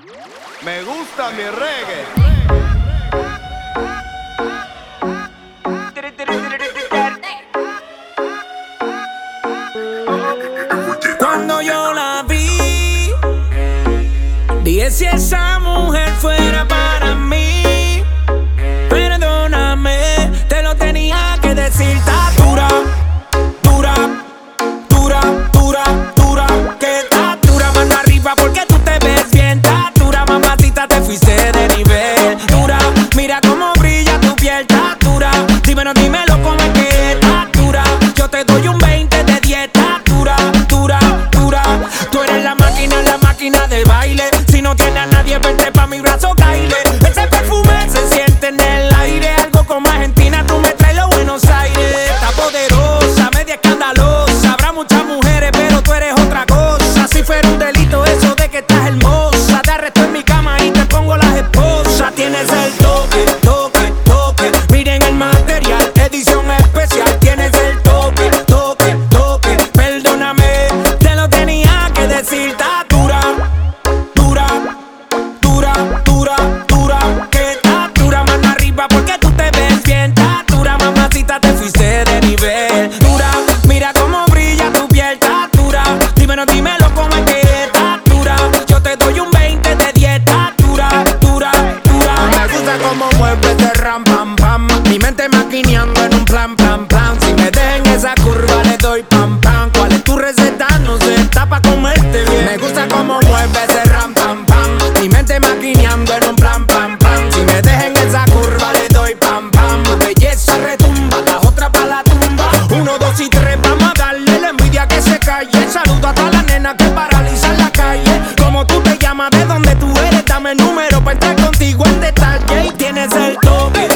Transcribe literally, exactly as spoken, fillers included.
Me gusta mi reggae. Cuando yo la vi, dije si esa mujer fuera para mí. Perdóname, te lo tenía que decir. Está dura, dura, dura, dura, dura. Que está dura, mano arriba porque tú te ves bien. Está dura, mamacita, te fuiste de nivel. Dura, mira cómo brilla tu piel. Está dura, dímelo, dímelo cómo es que está dura. Yo te doy un veinte de dieta. Dura, dura, dura. Tú eres la máquina, la máquina de baile. Si no tienes a nadie, vente pa' mi brazo, caile. Ese perfume se siente en el aire. Algo como Argentina, tú me traes los Buenos Aires. Está poderosa, media escandalosa. Habrá muchas mujeres, pero tú eres otra cosa. Si fuera un delito eso de que estás hermosa, te arresto en mi cama y te pongo las esposas. Tienes el toque, toque, toque. Miren el material, edición especial. Tienes el toque, toque, toque. Perdóname, te lo tenía que decir. Está dura, dura, dura, dura, dura. Que está dura, mano arriba porque tú te ves bien. Está dura, mamacita, te fuiste de nivel. Dura, mira cómo brilla tu piel. Está dura, dímelo, dímelo cómo es que está dura. Yo te doy un veinte de dieta. Dura, dura, dura. Me gusta cómo mueves de ram, pam, pam. Mi mente maquineando en un plan, plan, plan. Si me dejen esa curva le doy pam, pam. ¿Cuál es tu receta? No sé, está pa' comerte bien. Me gusta cómo mueves de ram, pam, pam. Mi mente maquineando en un plan, plan, plan. Si me dejen esa curva le doy pam, pam. Belleza retumba, la otra pa' la tumba. Uno, dos y tres, vamos a darle la envidia que se calle. Saludo a todas las nenas que paralizan la calle. ¿Cómo tú te llamas? ¿De dónde tú eres? Dame el número pa' entrar contigo en detalle. Y tienes el toque,